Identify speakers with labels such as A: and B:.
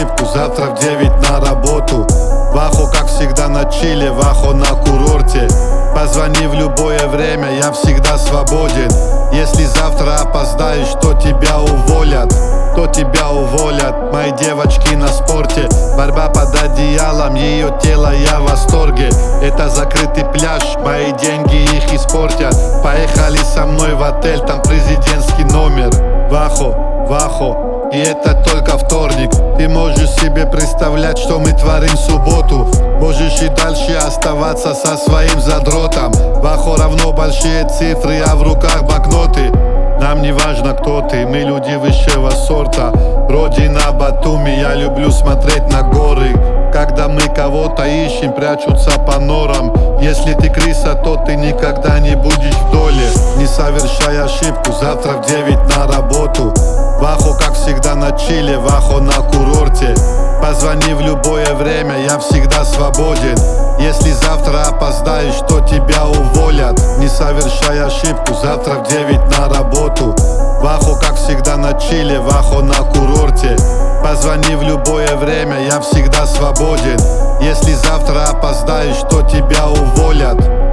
A: ошибку, завтра в 9 на работу. Вахо, как всегда, на чиле, Вахо на курорте. Позвони в любое время, я всегда свободен. Если завтра опоздаешь, то тебя уволят. Мои девочки на спорте, борьба под одеялом, ее тело, я в восторге. Это закрытый пляж, мои деньги их испортят. Поехали со мной в отель, там президентский номер. Вахо, и это только вторник. Ты можешь себе представлять, что мы творим в субботу. Можешь и дальше оставаться со своим задротом. Вахо равно большие цифры, а в руках банкноты. Нам не важно, кто ты, мы люди высшего сорта. Родина Батуми, я люблю смотреть на горы. Когда мы кого-то ищем, прячутся по норам. Если ты крыса, то ты никогда не будешь в доле. Не совершай ошибку, завтра в 9 на работу. Вахо, как всегда, на чиле, Вахо на курорте. Позвони в любое время, я всегда свободен. Если завтра опоздаешь, то тебя уволят. Не совершай ошибку, завтра в 9 на работу. Вахо, как всегда, на чиле, Вахо на курорте. Позвони в любое время, я всегда свободен. Если завтра опоздаешь, то тебя уволят.